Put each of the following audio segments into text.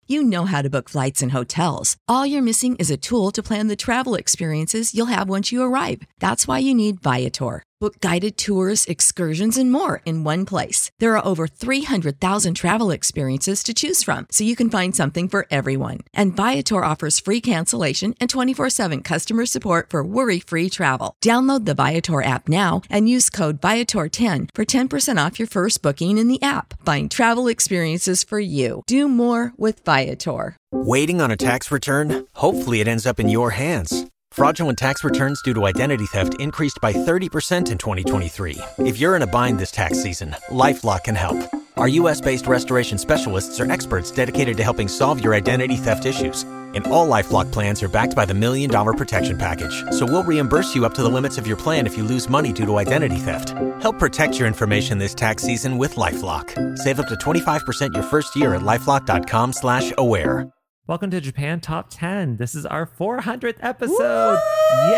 You know how to book flights and hotels. All you're missing is a tool to plan the travel experiences you'll have once you arrive. That's why you need Viator. Book guided tours, excursions, and more in one place. There are over 300,000 travel experiences to choose from, so you can find something for everyone. And Viator offers free cancellation and 24/7 customer support for worry-free travel. Download the Viator app now and use code Viator10 for 10% off your first booking in the app. Find travel experiences for you. Do more with Viator. Waiting on a tax return? Hopefully it ends up in your hands. Fraudulent tax returns due to identity theft increased by 30% in 2023. If you're in a bind this tax season, LifeLock can help. Our U.S.-based restoration specialists are experts dedicated to helping solve your identity theft issues. And all LifeLock plans are backed by the $1 Million Protection Package. So we'll reimburse you up to the limits of your plan if you lose money due to identity theft. Help protect your information this tax season with LifeLock. Save up to 25% your first year at LifeLock.com/aware. Welcome to Japan Top 10. This is our 400th episode. Woo!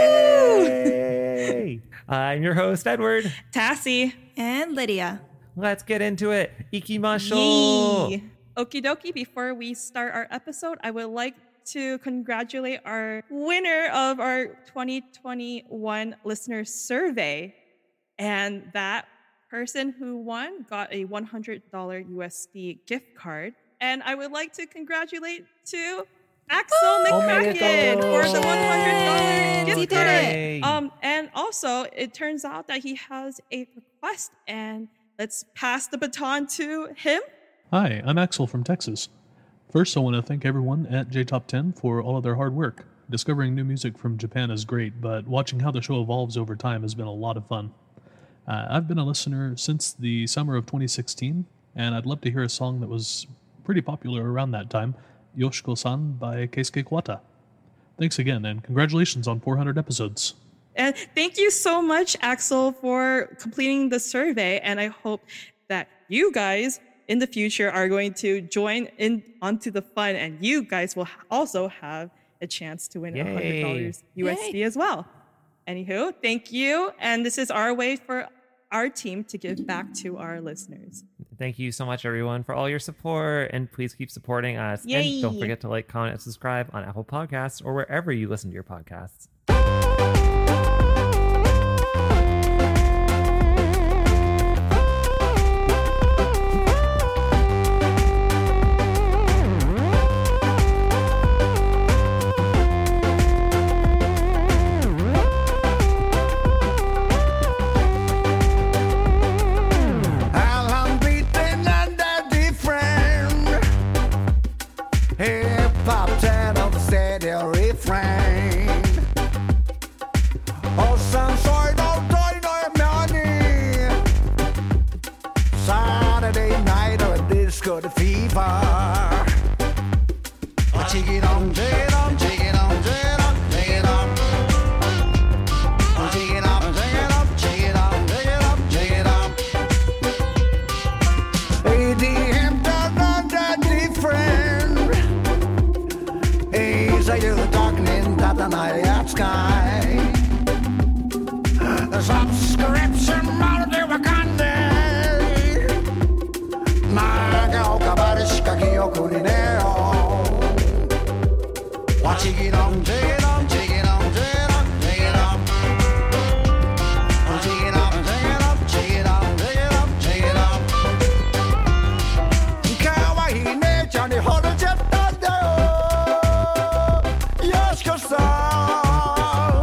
Yay! I'm your host, Edward. Tassie. And Lydia. Let's get into it. Ikimashou. Yay! Okie dokie, before we start our episode, I would like to congratulate our winner of our 2021 listener survey. And that person who won got a $100 USD gift card. And I would like to congratulate to Axel McCracken for the $100 gift card. And also, it turns out that he has a request, and let's pass the baton to him. Hi, I'm Axel from Texas. First, I want to thank everyone at JTop10 for all of their hard work. Discovering new music from Japan is great, but watching how the show evolves over time has been a lot of fun. I've been a listener since the summer of 2016, and I'd love to hear a song that was pretty popular around that time, Yoshiko-san by Keisuke Kawata. Thanks again, and congratulations on 400 episodes. And thank you so much, Axel, for completing the survey, and I hope that you guys in the future are going to join in onto the fun, and you guys will also have a chance to win $100 USD as well. Anywho, thank you, and this is our way for our team to give back to our listeners. Thank you so much, everyone, for all your support, and please keep supporting us. Yay. And don't forget to like, comment, and subscribe on Apple Podcasts or wherever you listen to your podcasts. The fever. Take it on, take it on, take it on, take it on, take it on. Take it on, take it on, take it on, take it on, take it on. ADM done different. Is I do the darkening that the night sky. Subscription model they were gone there. 長岡までしか記憶にねえよ Take it on, take it on, take it on, take it on, take it on. Take it on, take it on, take it on, take it on, take it on. 可愛い姉ちゃんに惚れちゃったんだよよしこさん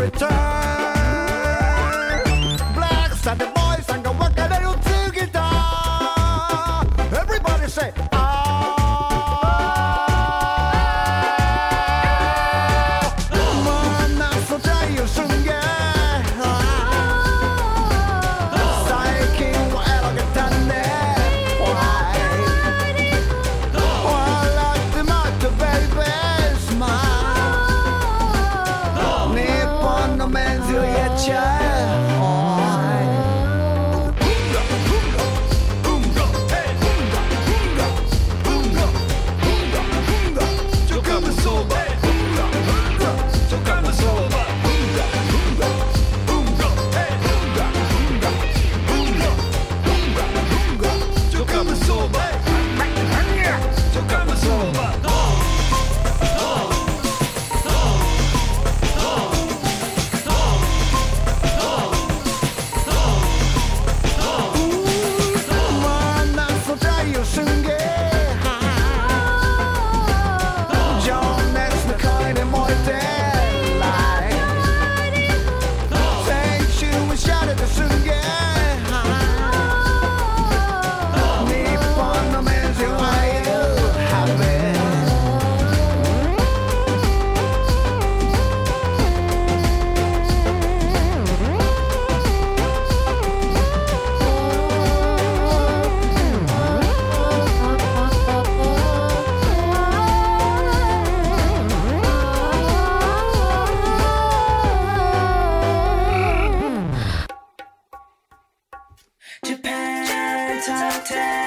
turn. Black Sunday boys and the work that you guitar. Everybody say, 만나 소자유 순간. 사이킨 와에러게 탔네. Why? While I do not the baby smile. 니폰 너 맨즈의 만나서 자유 순간. John Nance the kind of more than light. Thank you and shout at the 순간. 니폰 너 맨즈 why you have it. Japan Top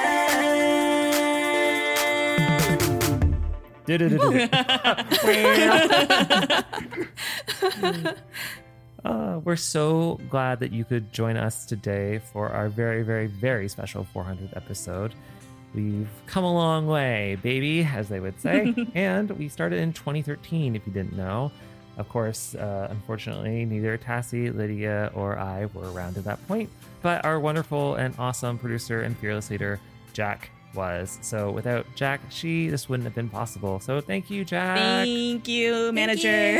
10. We're so glad that you could join us today for our very, very, very special 400th episode. We've come a long way, baby, as they would say. And we started in 2013, if you didn't know. Of course, unfortunately, neither Tassie, Lydia, or I were around at that point. But our wonderful and awesome producer and fearless leader, Jack, was. So without Jack, this wouldn't have been possible. So thank you, Jack. Thank you, manager.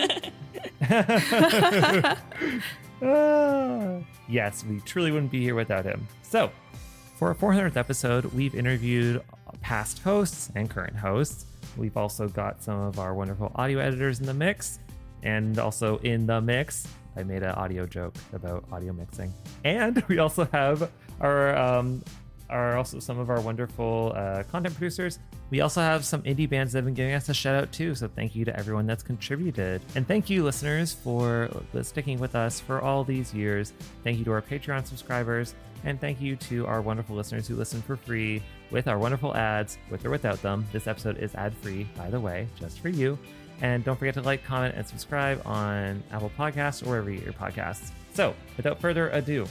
Yes, we truly wouldn't be here without him. So, for our 400th episode, we've interviewed past hosts and current hosts. We've also got some of our wonderful audio editors in the mix. And also in the mix, I made an audio joke about audio mixing. And we also have also some of our wonderful content producers. We also have some indie bands that have been giving us a shout out too. So thank you to everyone that's contributed. And thank you, listeners, for sticking with us for all these years. Thank you to our Patreon subscribers. And thank you to our wonderful listeners who listen for free with our wonderful ads, with or without them. This episode is ad-free, by the way, just for you. And don't forget to like, comment, and subscribe on Apple Podcasts or wherever you get your podcasts. So, without further ado,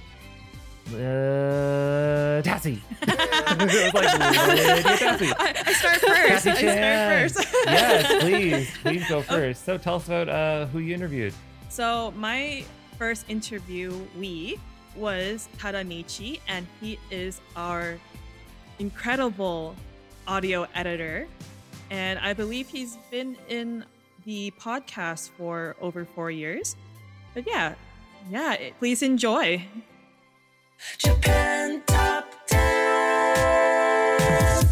Tassie. It was like, Tassie. I start first. Tassie Chan. Yes, please go first. So tell us about who you interviewed. So my first interviewee was Tadamichi, and he is our incredible audio editor. And I believe he's been in the podcast for over 4 years. But yeah, please enjoy. Japan Top 10.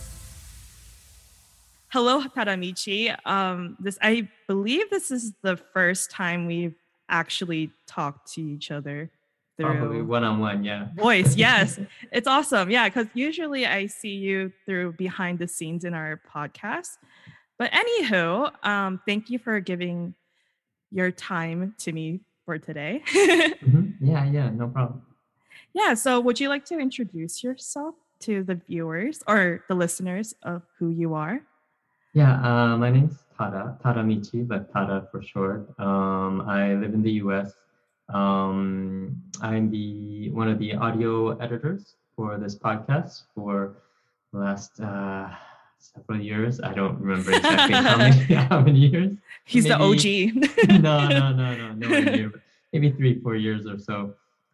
Hello, Tadamichi. I believe this is the first time we've actually talked to each other through probably one-on-one, yeah. Voice. Yes, it's awesome. Yeah, because usually I see you through behind the scenes in our podcast. But anywho, thank you for giving your time to me for today. Yeah, no problem. Yeah, so would you like to introduce yourself to the viewers or the listeners of who you are? Yeah, my name's Tadamichi, but Tada for short. I live in the US. I'm one of the audio editors for this podcast for the last several years. I don't remember exactly how many years. He's maybe, the OG. No, nowhere near. Maybe 3-4 years or so.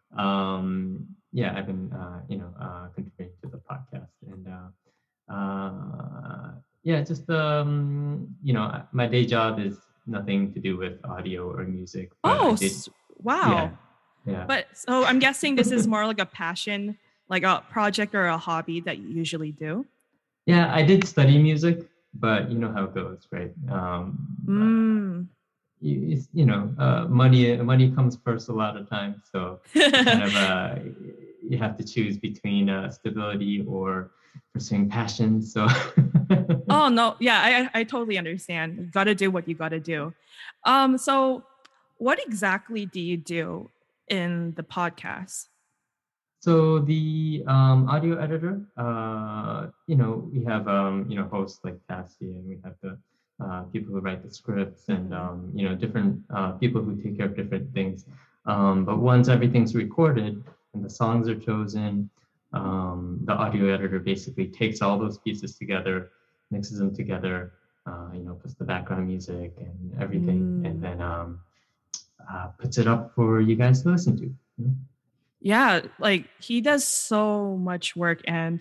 I've been contributing to the podcast, and my day job is nothing to do with audio or music. But Oh, I did, wow. yeah. But so I'm guessing this is more like a passion, like a project or a hobby that you usually do. Yeah, I did study music, but you know how it goes, right? Mm. Money comes first a lot of times, so kind of you have to choose between stability or pursuing passion. So Oh no, yeah, I totally understand. You got to do what you got to do. So what exactly do you do in the podcast? So the audio editor, we have hosts like Cassie, and we have the people who write the scripts, and different people who take care of different things. But once everything's recorded and the songs are chosen, the audio editor basically takes all those pieces together, mixes them together, puts the background music and everything, and then puts it up for you guys to listen to. Yeah, like he does so much work. And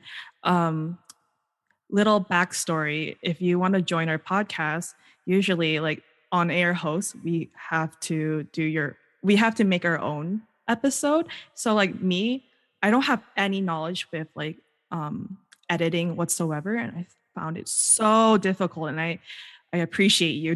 little backstory, if you want to join our podcast, usually like on air hosts, we have to make our own episode. So like me, I don't have any knowledge with like editing whatsoever, and I found it so difficult, and I appreciate you.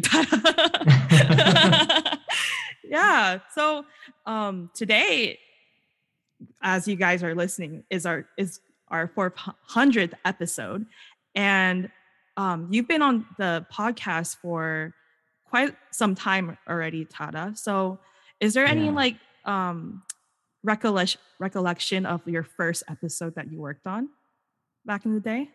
Yeah, so today, as you guys are listening, is our 400th episode, and you've been on the podcast for quite some time already, Tada. So is there any like recollection of your first episode that you worked on back in the day?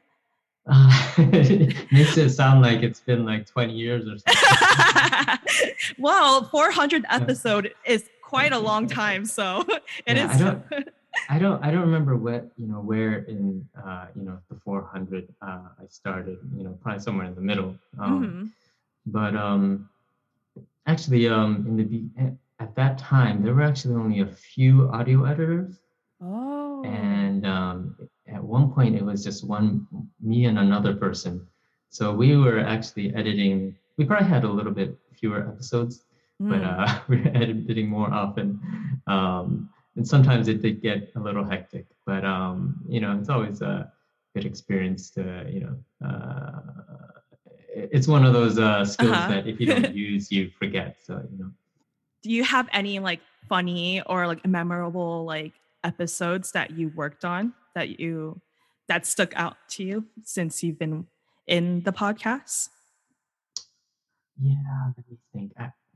It makes it sound like it's been like 20 years or something. Well, 400 episode is quite a long time, so it is. I don't remember where in the 400 I started. Probably somewhere in the middle. But actually, at that time there were actually only a few audio editors. Oh. And at one point it was just me and another person. So we were actually editing. We probably had a little bit fewer episodes, but we were editing more often. And sometimes it did get a little hectic, but it's always a good experience to, it's one of those skills that if you don't use, you forget. So, Do you have any like funny or like memorable like episodes that you worked on that stuck out to you since you've been in the podcast? Yeah, let me think.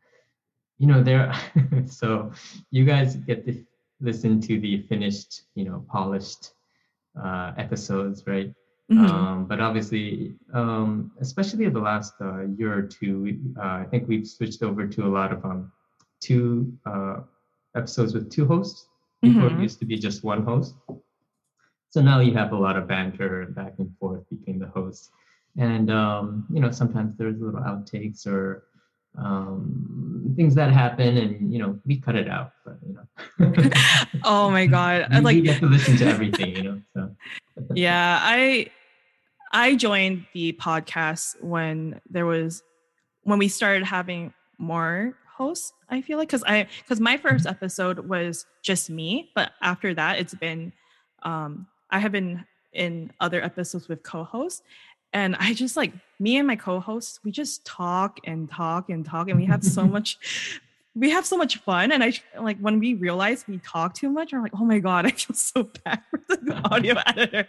So you guys get to listen to the finished, polished episodes, right? But obviously, especially the last year or two, I think we've switched over to a lot of two episodes with two hosts. Before it used to be just one host. So now you have a lot of banter back and forth between the hosts. And, sometimes there's little outtakes or things that happen, and, we cut it out. But, Oh my God. You get to listen to everything, So. Yeah, I joined the podcast when we started having more hosts, I feel like, because my first episode was just me, but after that it's been I have been in other episodes with co-hosts, and I just like me and my co-hosts, we just talk and talk and talk, and we have so much fun. And I like when we realize we talk too much, I'm like, oh my God, I feel so bad for the audio editor.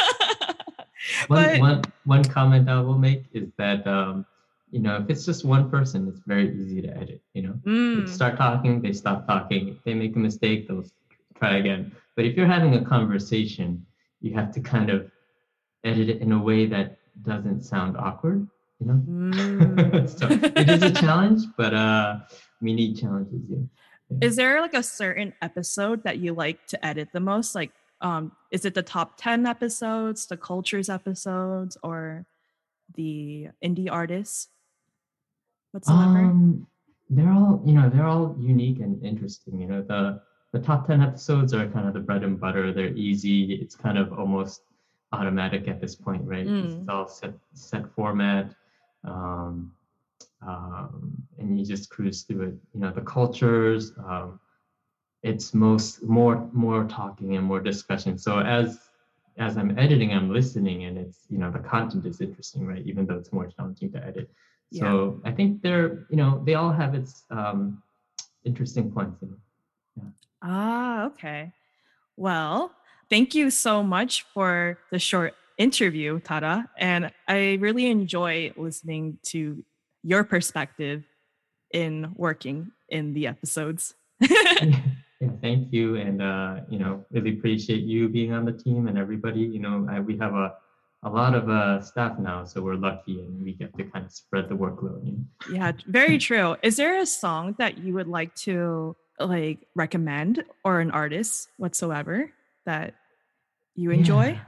One comment I will make is that if it's just one person, it's very easy to edit. They start talking, they stop talking. If they make a mistake, they'll try again. But if you're having a conversation, you have to kind of edit it in a way that doesn't sound awkward. So it is a challenge, but we need challenges. Yeah. Is there like a certain episode that you like to edit the most? Like, is it the top 10 episodes, the cultures episodes, or the indie artists whatsoever? They're all unique and interesting. The top 10 episodes are kind of the bread and butter. They're easy. It's kind of almost automatic at this point, right? It's all set format. and you just cruise through it. You know, the cultures, it's more talking and more discussion. So as I'm editing, I'm listening, and it's, you know, the content is interesting, right? Even though it's more challenging to edit. So I think they all have its interesting points. You know? Yeah. Ah, okay. Well, thank you so much for the short interview, Tara. And I really enjoy listening to your perspective in working in the episodes. Yeah, thank you. And, really appreciate you being on the team and everybody. You know, we have a lot of staff now, so we're lucky and we get to kind of spread the workload. You know? Yeah, very true. Is there a song that you would like to recommend, or an artist whatsoever that you enjoy?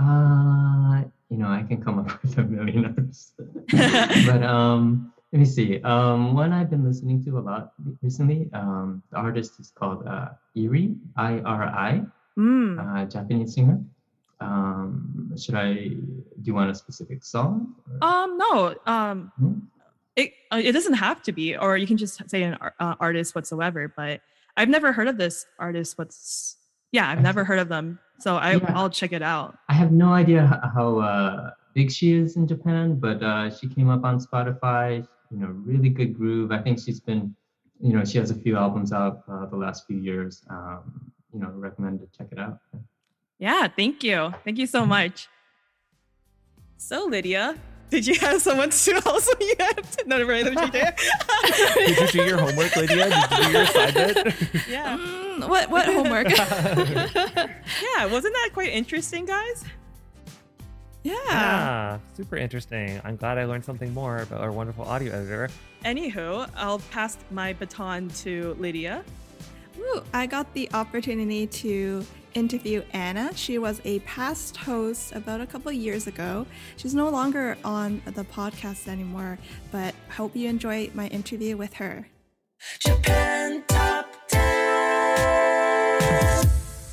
I can come up with a million others. But let me see. One I've been listening to a lot recently, the artist is called Iri, I-R-I, Japanese singer. Do you want a specific song? No. It doesn't have to be, or you can just say an artist whatsoever, but I've never heard of this artist. I've never heard of them. So I'll check it out. I have no idea how big she is in Japan, but she came up on Spotify, you know, really good groove. I think she's been, you know, she has a few albums out the last few years. Recommend to check it out. Yeah, thank you. Thank you so much. So Lydia, did you have someone to also you have to not right? Did you do your homework, Lydia? Did you do your assignment? Yeah. What homework? Yeah, wasn't that quite interesting, guys? Yeah, super interesting. I'm glad I learned something more about our wonderful audio editor. Anywho, I'll pass my baton to Lydia. Ooh, I got the opportunity to interview Anna. She was a past host about a couple years ago. She's no longer on the podcast anymore, but hope you enjoy my interview with her. Japan Top 10.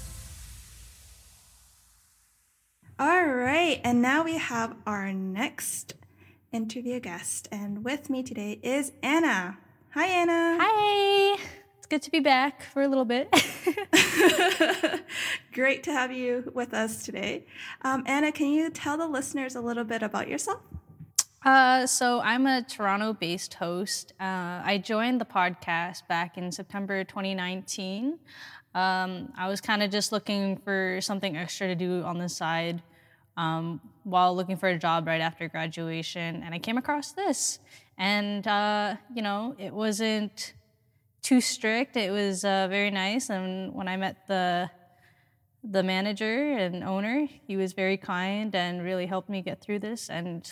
All right, and now we have our next interview guest, and with me today is Anna. Hi, Anna. Hi. It's good to be back for a little bit. Great to have you with us today. Anna, can you tell the listeners a little bit about yourself? So I'm a Toronto-based host. I joined the podcast back in September 2019. I was kind of just looking for something extra to do on the side while looking for a job right after graduation, and I came across this. And, it wasn't too strict. It was very nice. And when I met the manager and owner, he was very kind and really helped me get through this. And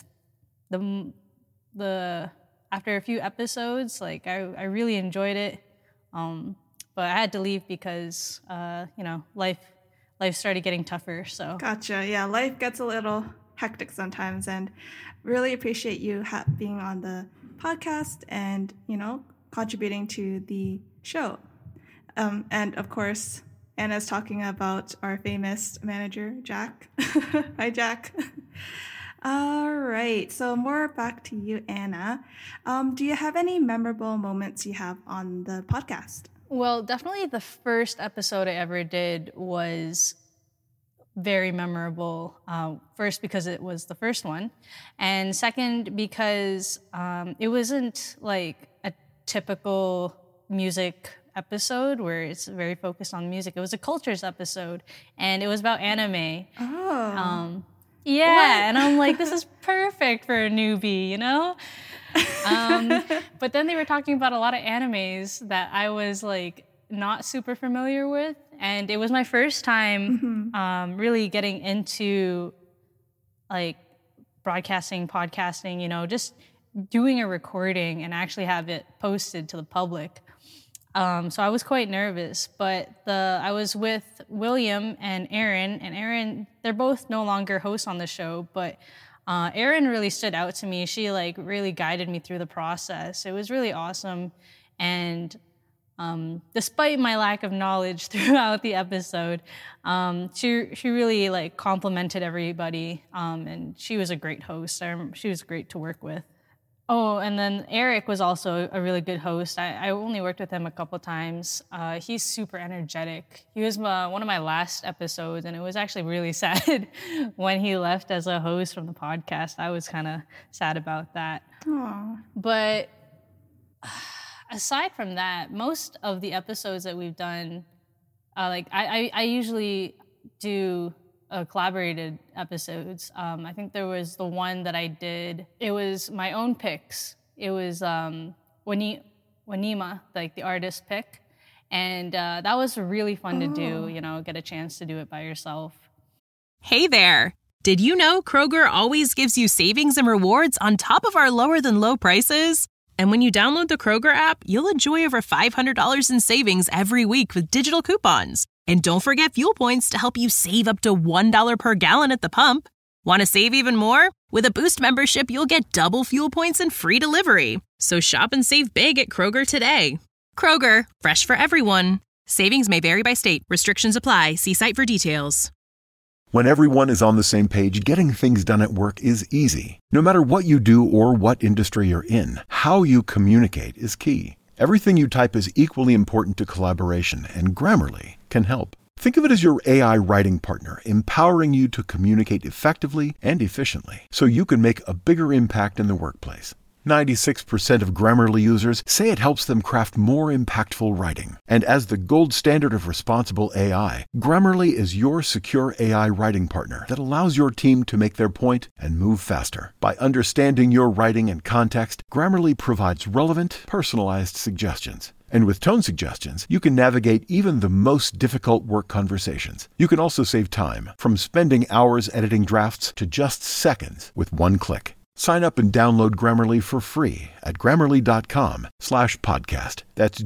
the after a few episodes, I really enjoyed it. But I had to leave because life started getting tougher. So gotcha. Yeah, life gets a little hectic sometimes, and really appreciate you being on the podcast and contributing to the show. And of course, Anna's talking about our famous manager, Jack. Hi, Jack. All right, so more back to you, Anna. Do you have any memorable moments you have on the podcast? Well, definitely the first episode I ever did was very memorable. First, because it was the first one. And second, because it wasn't like a typical music episode where it's very focused on music. It was a cultures episode, and it was about anime. Oh. Yeah, what? And I'm like, this is perfect for a newbie, But then they were talking about a lot of animes that I was like not super familiar with, and it was my first time really getting into like broadcasting, podcasting, just doing a recording and actually have it posted to the public. So I was quite nervous, but I was with William and Erin, they're both no longer hosts on the show, but Erin really stood out to me. She really guided me through the process. It was really awesome. And despite my lack of knowledge throughout the episode, she really complimented everybody. And she was a great host. She was great to work with. Oh, and then Eric was also a really good host. I only worked with him a couple times. He's super energetic. He was one of my last episodes, and it was actually really sad when he left as a host from the podcast. I was kind of sad about that. Aww. But aside from that, most of the episodes that we've done, I usually do collaborated episodes. I think there was the one that I did. It was my own picks. It was Wanima, like the artist pick. And that was really fun to do, get a chance to do it by yourself. Hey there. Did you know Kroger always gives you savings and rewards on top of our lower than low prices? And when you download the Kroger app, you'll enjoy over $500 in savings every week with digital coupons. And don't forget fuel points to help you save up to $1 per gallon at the pump. Want to save even more? With a Boost membership, you'll get double fuel points and free delivery. So shop and save big at Kroger today. Kroger, fresh for everyone. Savings may vary by state. Restrictions apply. See site for details. When everyone is on the same page, getting things done at work is easy. No matter what you do or what industry you're in, how you communicate is key. Everything you type is equally important to collaboration, and Grammarly can help. Think of it as your AI writing partner, empowering you to communicate effectively and efficiently so you can make a bigger impact in the workplace. 96% of Grammarly users say it helps them craft more impactful writing. And as the gold standard of responsible AI, Grammarly is your secure AI writing partner that allows your team to make their point and move faster. By understanding your writing and context, Grammarly provides relevant, personalized suggestions. And with tone suggestions, you can navigate even the most difficult work conversations. You can also save time, from spending hours editing drafts to just seconds with one click. Sign up and download Grammarly for free at Grammarly.com/podcast. That's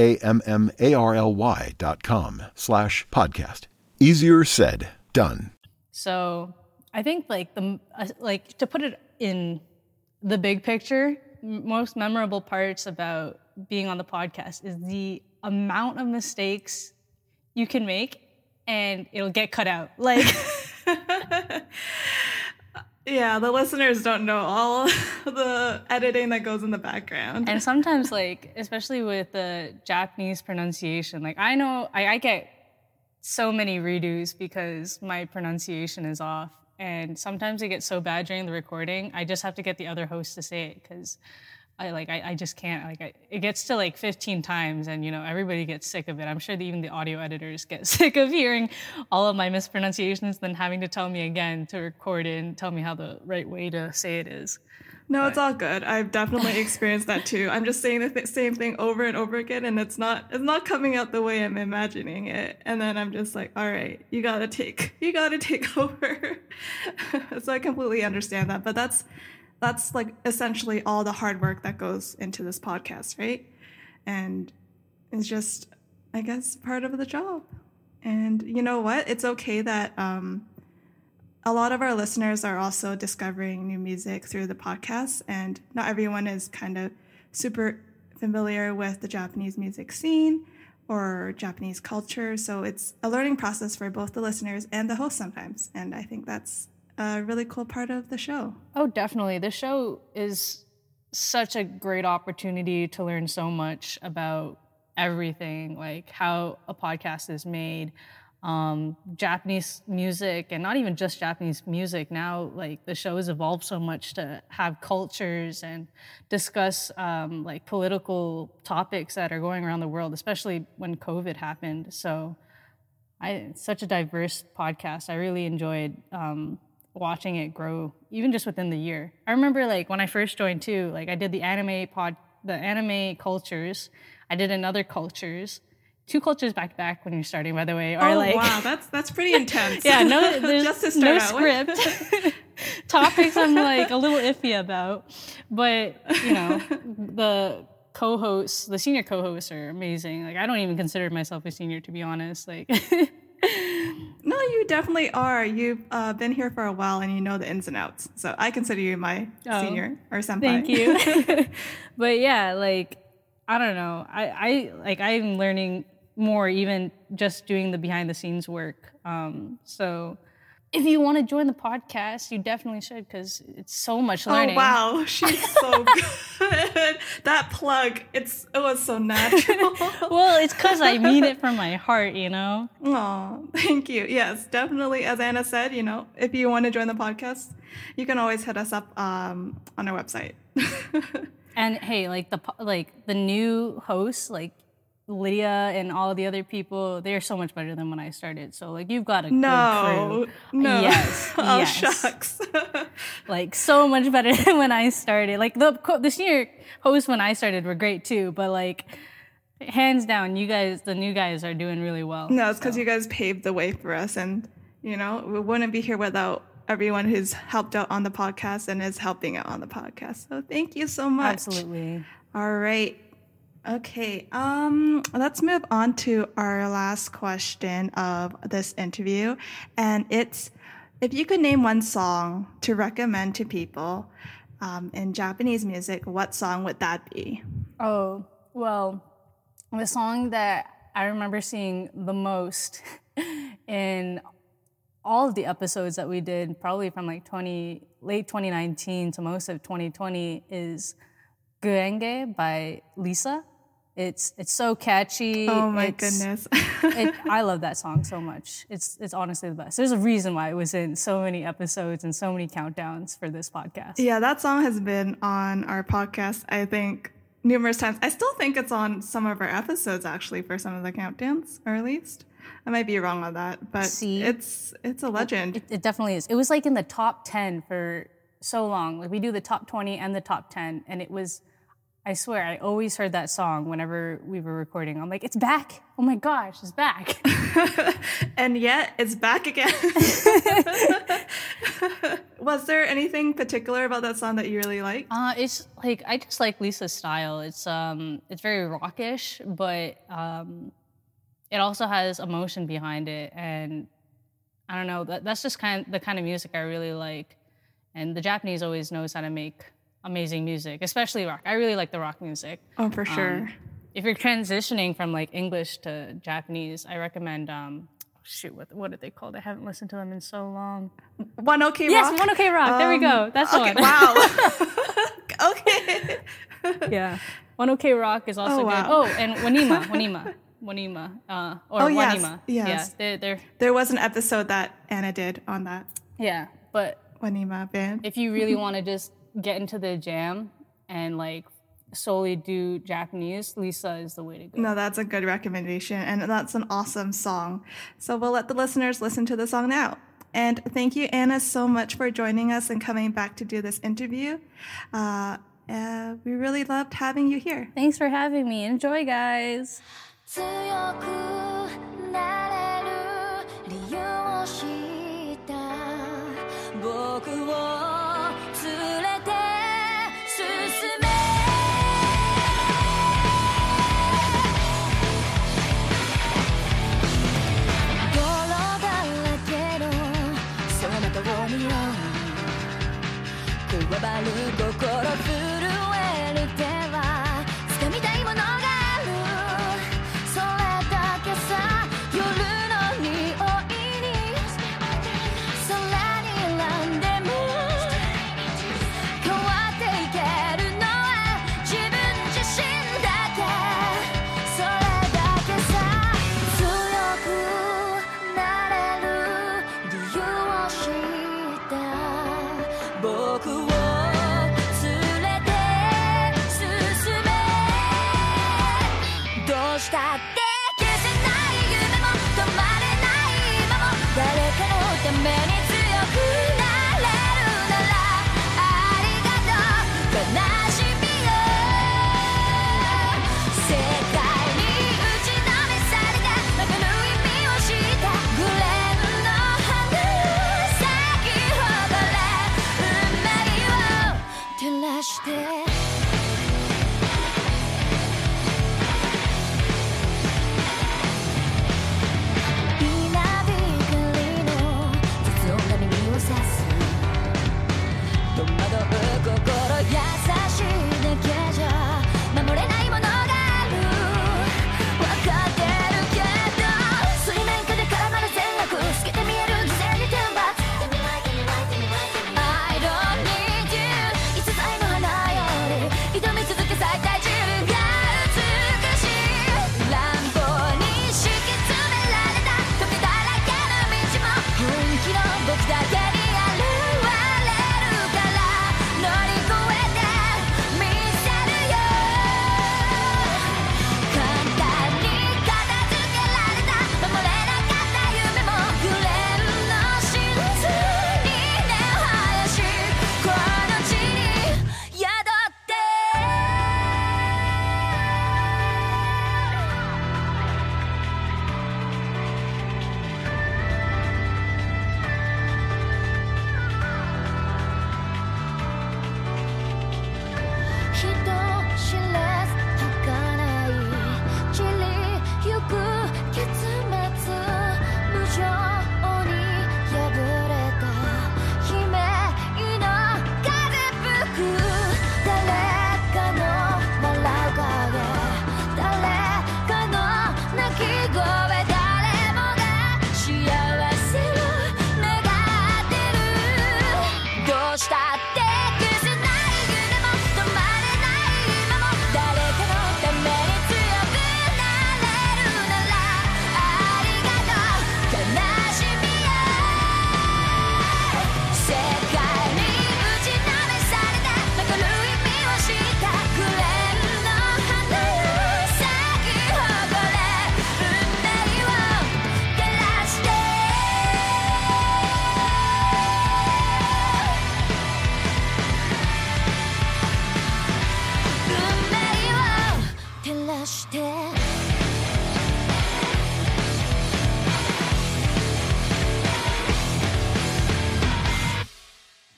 GRAMMARLY.com/podcast. Easier said, done. So I think to put it in the big picture, most memorable parts about being on the podcast is the amount of mistakes you can make and it'll get cut out. Yeah, the listeners don't know all the editing that goes in the background. And sometimes, especially with the Japanese pronunciation, I know I get so many redos because my pronunciation is off. And sometimes it gets so bad during the recording, I just have to get the other host to say it because I just can't. It gets to 15 times and, everybody gets sick of it. I'm sure that even the audio editors get sick of hearing all of my mispronunciations, then having to tell me again to record it and tell me how the right way to say it is. No, it's all good. I've definitely experienced that too. I'm just saying the same thing over and over again, and it's not coming out the way I'm imagining it. And then I'm just like, all right, you gotta take over. So I completely understand that, but that's essentially all the hard work that goes into this podcast, right? And it's just, I guess, part of the job. And you know what? It's okay that a lot of our listeners are also discovering new music through the podcast, and not everyone is kind of super familiar with the Japanese music scene or Japanese culture. So it's a learning process for both the listeners and the host sometimes. And I think that's a really cool part of the show. Oh, definitely. The show is such a great opportunity to learn so much about everything, how a podcast is made, Japanese music, and not even just Japanese music. Now, the show has evolved so much to have cultures and discuss political topics that are going around the world, especially when COVID happened. So it's such a diverse podcast. I really enjoyed watching it grow, even just within the year. I remember when I first joined too, I did the anime cultures. I did another cultures. 2 cultures back to back when you're starting, by the way. Or wow, that's pretty intense. Yeah, there's just to start no script. Topics I'm a little iffy about, but the co-hosts, the senior co-hosts are amazing. I don't even consider myself a senior, to be honest. No, you definitely are. You've been here for a while and you know the ins and outs. So I consider you my senior or senpai. Thank you. But yeah, I don't know. I'm learning more even just doing the behind the scenes work. So if you want to join the podcast, you definitely should, because it's so much learning. Oh, wow. She's so good. That plug, it was so natural. Well, it's because I mean it from my heart, you know? Oh, thank you. Yes, definitely. As Anna said, you know, if you want to join the podcast, you can always hit us up on our website. And hey, like the new hosts, like Lydia and all the other people, they're so much better than when I started. So like you've got a good crew. No. Yes. Oh, yes. shucks. Like so much better than when I started. Like the senior hosts when I started were great too, but like hands down, you guys, the new guys are doing really well. No, it's because you guys paved the way for us, and you know, we wouldn't be here without everyone who's helped out on the podcast and is helping out on the podcast. So thank you so much. Absolutely. All right. Okay. Let's move on to our last question of this interview. And it's, if you could name one song to recommend to people in Japanese music, what song would that be? Oh, well, the song that I remember seeing the most in all of the episodes that we did, probably from like late 2019 to most of 2020, is Guenge by Lisa. It's so catchy. Oh my goodness. I love that song so much. It's honestly the best. There's a reason why it was in so many episodes and so many countdowns for this podcast. Yeah, that song has been on our podcast, I think, numerous times. I still think it's on some of our episodes, actually, for some of the countdowns, or at least. I might be wrong on that, but it's a legend. It definitely is. It was like in the top 10 for so long. Like we do the top 20 and the top 10, and it was, I swear, I always heard that song whenever we were recording. I'm like, it's back. Oh my gosh, it's back. And yet it's back again. Was there anything particular about that song that you really liked? It's like, I just like Lisa's style. It's very rockish, but it also has emotion behind it, and I don't know, that's just the kind of music I really like. And the Japanese always knows how to make amazing music, especially rock. I really like the rock music. Oh, for sure. If you're transitioning from like English to Japanese, I recommend what are they called? I haven't listened to them in so long. One OK Rock? Yes, One OK Rock. There we go. That's the one. Wow. Okay. Yeah. One OK Rock is also good. Oh, and Wanima. Wanima. Yes. Yeah, there was an episode that Anna did on that. Yeah, but Wanima band. If you really want to just get into the jam and like solely do Japanese, Lisa is the way to go. No, that's a good recommendation, and that's an awesome song. So we'll let the listeners listen to the song now. And thank you, Anna, so much for joining us and coming back to do this interview. We really loved having you here. Thanks for having me. Enjoy, guys. 強くなれる理由を知った僕を連れて進め泥だらけのその中を見ようこわばる心震える手は掴みたいものが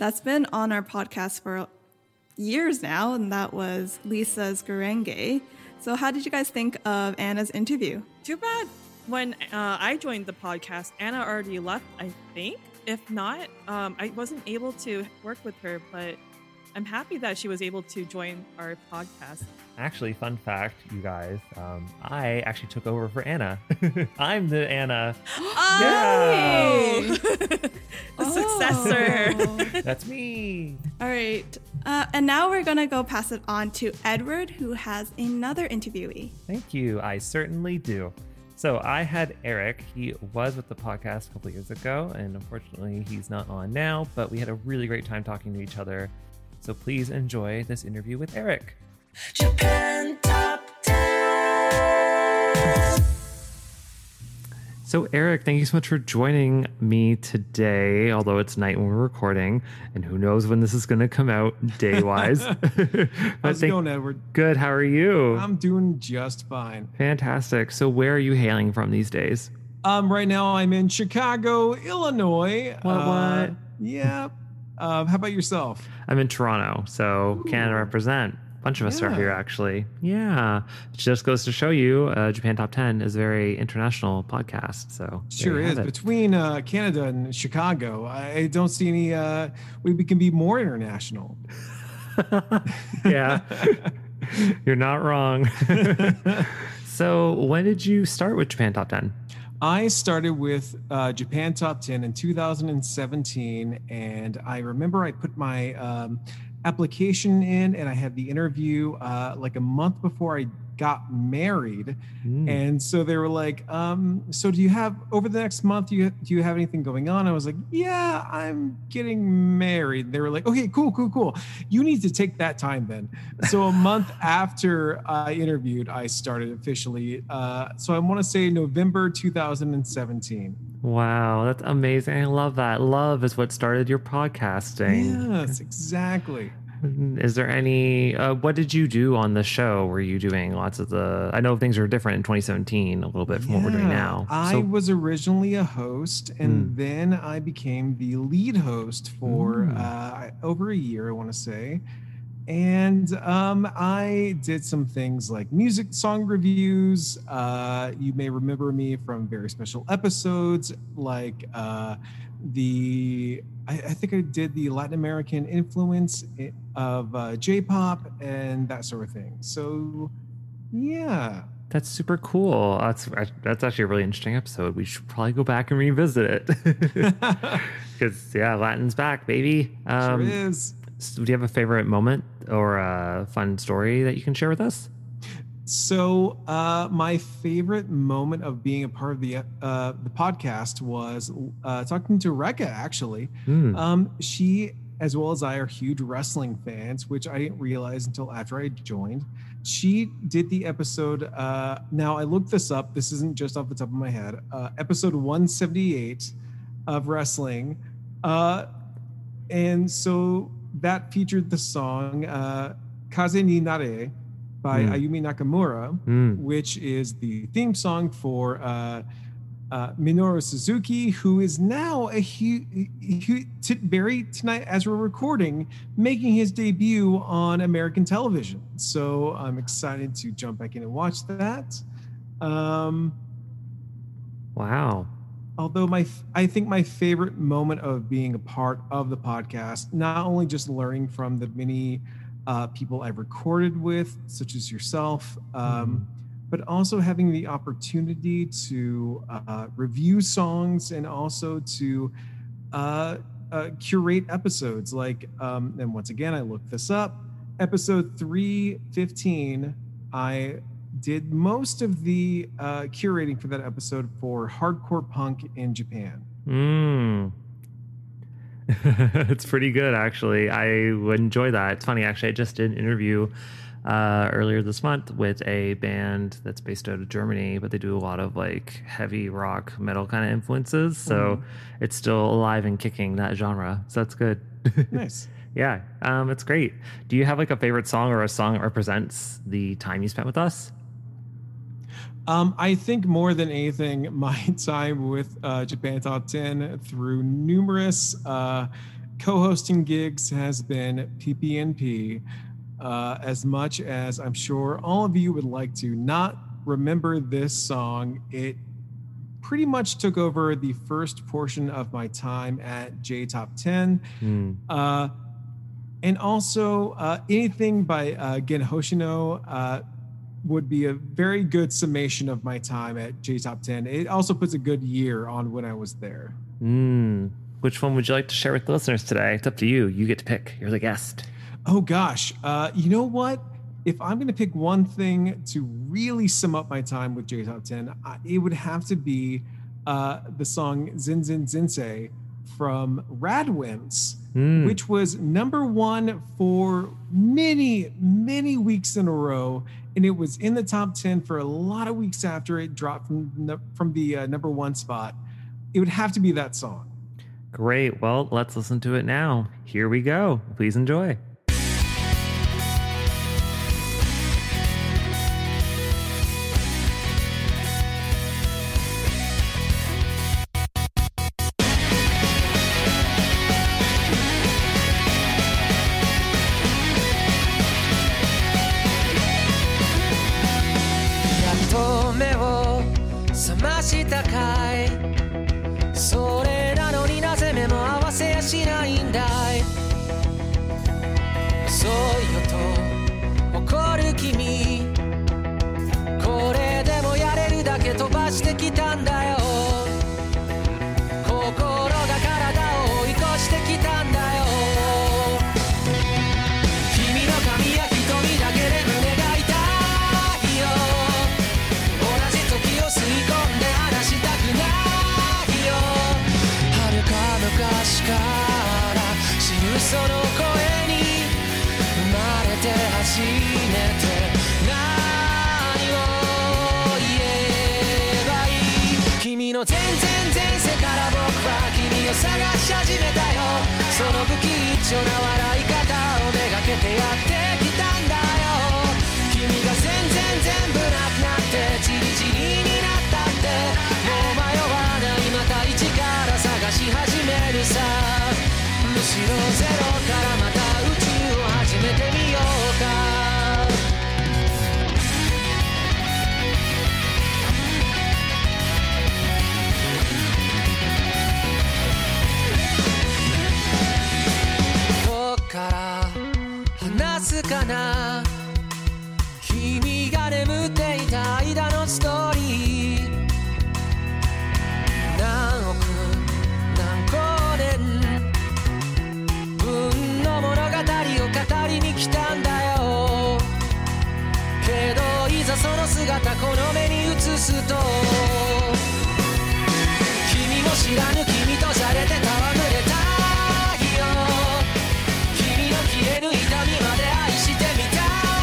that's been on our podcast for years now, and that was Lisa's Gurenge. So how did you guys think of Anna's interview? Too bad when I joined the podcast, Anna already left, I think. If not, I wasn't able to work with her, but I'm happy that she was able to join our podcast. Actually, fun fact, you guys, I actually took over for Anna. I'm the Anna. Oh! Yeah. The successor. That's me. All right. And now we're going to go pass it on to Edward, who has another interviewee. Thank you. I certainly do. So I had Eric. He was with the podcast a couple years ago, and unfortunately he's not on now, but we had a really great time talking to each other. So please enjoy this interview with Eric. Japan Top 10. So Eric, thank you so much for joining me today, although it's night when we're recording, and who knows when this is going to come out day-wise. How's it going, Edward? Good. How are you? I'm doing just fine. Fantastic. So where are you hailing from these days? Right now I'm in Chicago, Illinois. What? Yeah. How about yourself? I'm in Toronto, so Canada represent. A bunch of us are here, actually. Yeah. It just goes to show you, Japan Top 10 is a very international podcast. So Sure is. Between Canada and Chicago, I don't see any way we can be more international. Yeah. You're not wrong. So when did you start with Japan Top 10? I started with Japan Top 10 in 2017, and I remember I put my application in, and I had the interview like a month before I got married. And so they were like, so do you have, over the next month, do you have anything going on? I was like, yeah, I'm getting married. They were like, okay, cool. You need to take that time then. So a month after I interviewed, I started officially. So I want to say November 2017. Wow, that's amazing. I love that. Love is what started your podcasting. Yes, exactly. Is there any, what did you do on the show? Were you doing lots of I know things are different in 2017 a little bit from what we're doing now. I was originally a host, and then I became the lead host for over a year, I want to say. And I did some things like music song reviews. You may remember me from very special episodes, like I think I did the Latin American influence of J-pop and that sort of thing. So, yeah. That's super cool. That's actually a really interesting episode. We should probably go back and revisit it. Because, Latin's back, baby. Sure is. So do you have a favorite moment or a fun story that you can share with us? So my favorite moment of being a part of the podcast was talking to Rekka, actually. She, as well as I, are huge wrestling fans, which I didn't realize until after I joined. She did the episode. Now, I looked this up. This isn't just off the top of my head. Episode 178 of wrestling. And so that featured the song Kaze ni Nare by Ayumi Nakamura, which is the theme song for Minoru Suzuki, who is now very tonight as we're recording, making his debut on American television. So I'm excited to jump back in and watch that. Wow. Although I think my favorite moment of being a part of the podcast, not only just learning from the many people I've recorded with, such as yourself, but also having the opportunity to review songs and also to curate episodes. Like, and once again, I looked this up. Episode 315, I did most of the curating for that episode for hardcore punk in Japan. It's pretty good, actually. I would enjoy that. It's funny, actually. I just did an interview earlier this month with a band that's based out of Germany, but they do a lot of like heavy rock metal kind of influences. So it's still alive and kicking, that genre. So that's good. Nice. Yeah, it's great. Do you have like a favorite song or a song that represents the time you spent with us? I think more than anything, my time with Japan Top 10 through numerous co-hosting gigs has been PP&P. As much as I'm sure all of you would like to not remember this song, it pretty much took over the first portion of my time at J Top 10. And also anything by Gen Hoshino would be a very good summation of my time at J Top 10. It also puts a good year on when I was there. Which one would you like to share with the listeners today? It's up to you. You get to pick. You're the guest. Oh gosh. You know what? If I'm going to pick one thing to really sum up my time with J Top 10, it would have to be the song Zin Zin Zinsei from Radwimps, which was #1 for many, many weeks in a row. And it was in the top 10 for a lot of weeks after it dropped from the #1 spot. It would have to be that song. Great. Well, let's listen to it now. Here we go. Please enjoy. したかいそれなのになぜ目も合わせやしないんだいそうよと怒る君これでもやれるだけ飛ばしてきたんだよ心が体を追い越してきたんだよ君の髪や瞳だけで胸が痛いよ同じ時を吸い込んで離したくないよ遥か昔から知るその声に生まれて初めて何を言えばいい君の全然前世から僕は君を探し始めたよその不吉祥な笑い方をめがけてやってきたんだよ君が全部なくなってチリチリになったってもう迷わないまた一から探し始めるさむしろゼロからまた宇宙を始めてみようかどっから話すかな君が眠っていた間のストーリー何億何光年分の物語を語りに来たんだよけどいざその姿この目に映すと君も知らぬ君とじゃれて戯れたいよ君の消える痛みまで愛してみたい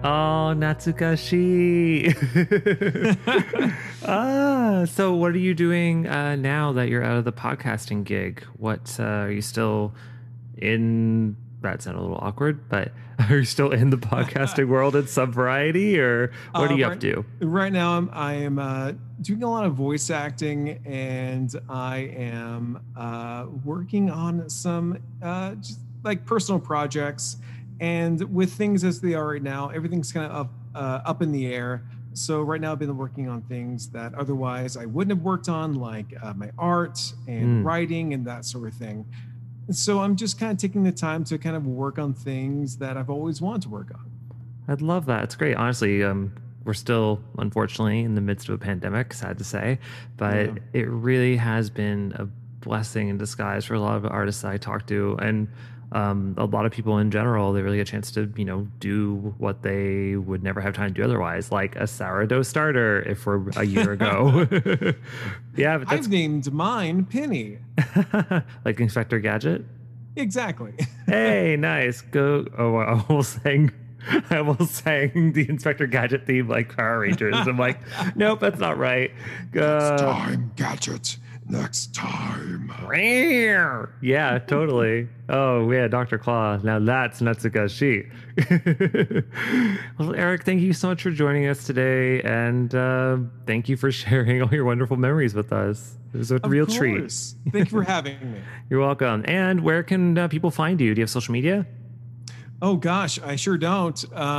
Oh, Natsukashi. So what are you doing now that you're out of the podcasting gig? What are you still in? That sounded a little awkward, but are you still in the podcasting world at some variety, or what are you up to? Right now, I am doing a lot of voice acting, and I am working on some just like personal projects. And with things as they are right now, everything's kind of up in the air. So right now I've been working on things that otherwise I wouldn't have worked on, like my art and writing and that sort of thing. And so I'm just kind of taking the time to kind of work on things that I've always wanted to work on. I'd love that. It's great. Honestly, we're still, unfortunately, in the midst of a pandemic, sad to say, but it really has been a blessing in disguise for a lot of artists I talk to. And a lot of people in general, they really get a chance to, do what they would never have time to do otherwise, like a sourdough starter if we're a year ago. Yeah, but I've named mine Penny. Like Inspector Gadget? Exactly. Hey, nice. Go. Oh, I almost sang the Inspector Gadget theme like Power Rangers. I'm like, nope, that's not right. Next time, Gadget. Next time. Yeah, totally. Oh, yeah, Dr. Claw. Now that's Natsukashi. Well, Eric, thank you so much for joining us today. And thank you for sharing all your wonderful memories with us. It was a real treat. Thank you for having me. You're welcome. And where can people find you? Do you have social media? Oh, gosh, I sure don't.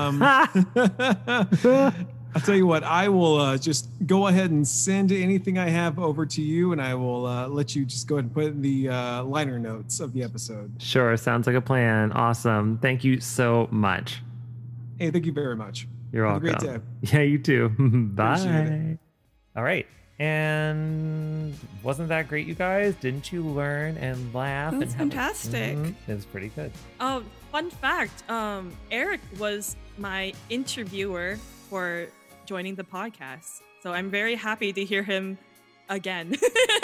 I'll tell you what, I will just go ahead and send anything I have over to you, and I will let you just go ahead and put in the liner notes of the episode. Sure. Sounds like a plan. Awesome. Thank you so much. Hey, thank you very much. You're welcome. Have a great day. Yeah, you too. Bye. Appreciate All right. And wasn't that great, you guys? Didn't you learn and laugh? It was and fantastic. It was pretty good. Oh, fun fact. Eric was my interviewer for joining the podcast. So I'm very happy to hear him again.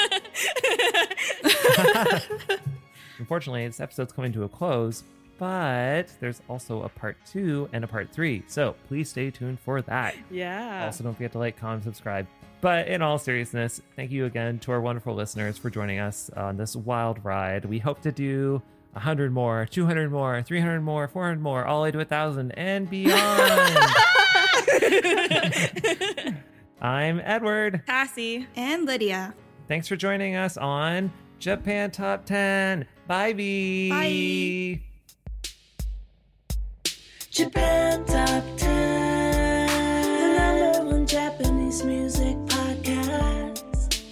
Unfortunately, this episode's coming to a close, but there's also a part 2 and a part 3. So please stay tuned for that. Yeah. Also, don't forget to like, comment, subscribe. But in all seriousness, thank you again to our wonderful listeners for joining us on this wild ride. We hope to do 100 more, 200 more, 300 more, 400 more, all the way to 1,000 and beyond. I'm Edward, Cassie, and Lydia. Thanks for joining us on Japan Top 10. Bye. Bye. Japan Top 10, the #1 Japanese music podcast.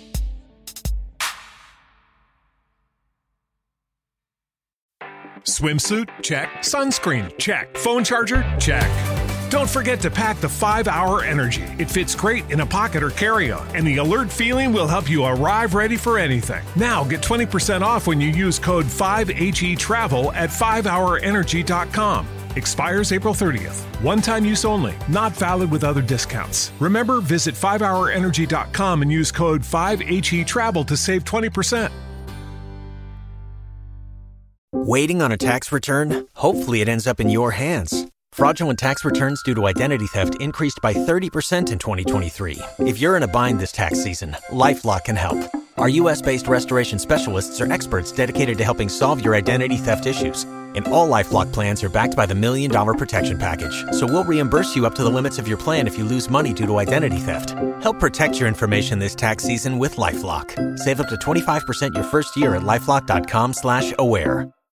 Swimsuit? Check. Sunscreen? Check. Phone charger? Check. Don't forget to pack the 5-Hour Energy. It fits great in a pocket or carry-on, and the alert feeling will help you arrive ready for anything. Now get 20% off when you use code 5HETRAVEL at 5hourenergy.com. Expires April 30th. One-time use only. Not valid with other discounts. Remember, visit 5hourenergy.com and use code 5HETRAVEL to save 20%. Waiting on a tax return? Hopefully it ends up in your hands. Fraudulent tax returns due to identity theft increased by 30% in 2023. If you're in a bind this tax season, LifeLock can help. Our U.S.-based restoration specialists are experts dedicated to helping solve your identity theft issues. And all LifeLock plans are backed by the $1 Million Protection Package. So we'll reimburse you up to the limits of your plan if you lose money due to identity theft. Help protect your information this tax season with LifeLock. Save up to 25% your first year at LifeLock.com/aware.